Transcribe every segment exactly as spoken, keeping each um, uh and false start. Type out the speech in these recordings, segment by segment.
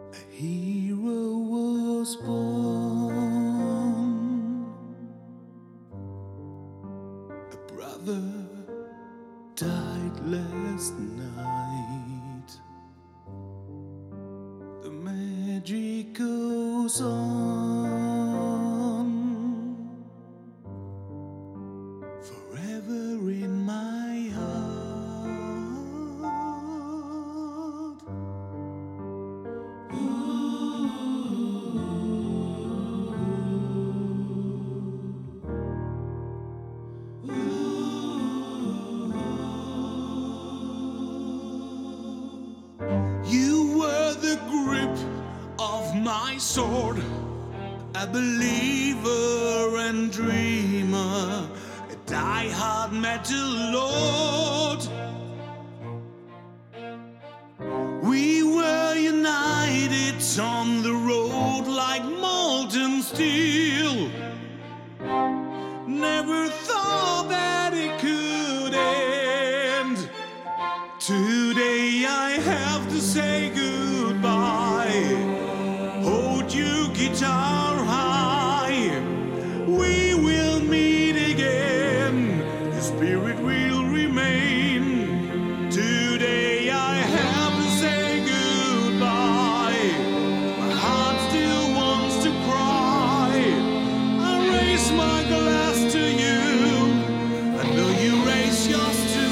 A hero was born, a brother died last night. The magic goes on forever in my heart. You were the grip of my sword, a believer and dreamer, a die-hard metal lord. We were united on the road like molten steel. Never thought that it could end. Today I have to say goodbye. Hold your guitar high. We will meet again. Your spirit will remain. Today I have to say goodbye. My heart still wants to cry. I raise my glass to you. I know you raise yours too.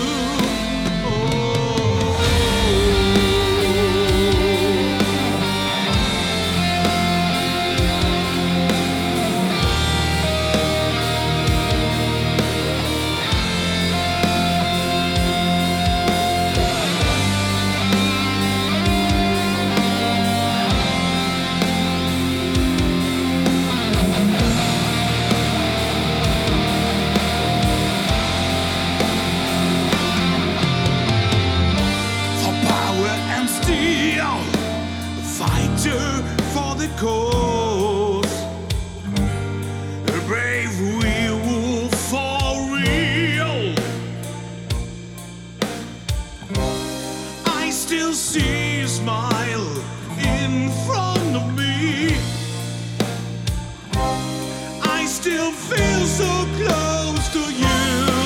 Fighter for the cause, a brave werewolf for real. I still see a smile in front of me. I still feel so close to you.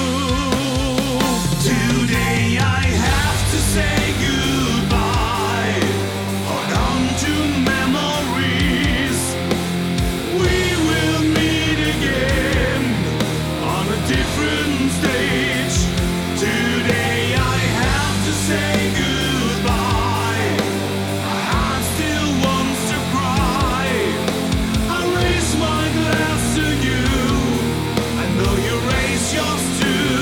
Today I have to say goodbye. Hold on to memories. We will meet again on a different stage. Today I have to say goodbye. My heart still wants to cry. I raise my glass to you. I know you raise yours too.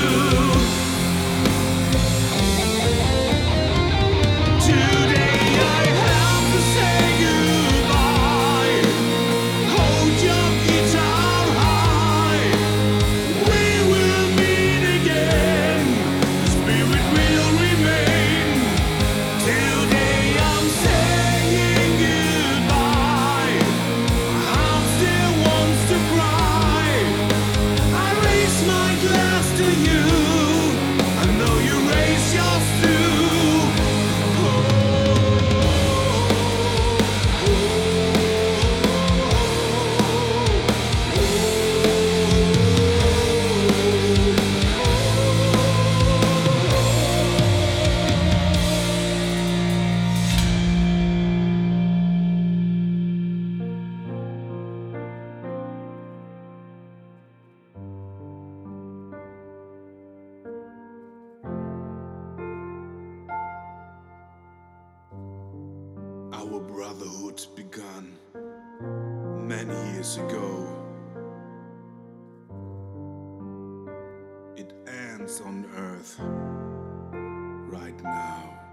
Today I have to say goodbye. Hold your guitar high. We will meet again. The spirit will remain. Today I'm saying goodbye. My heart still wants to cry. I raise my glass to you. I know you raise yours too. Our brotherhood began many years ago. It ends on earth right now.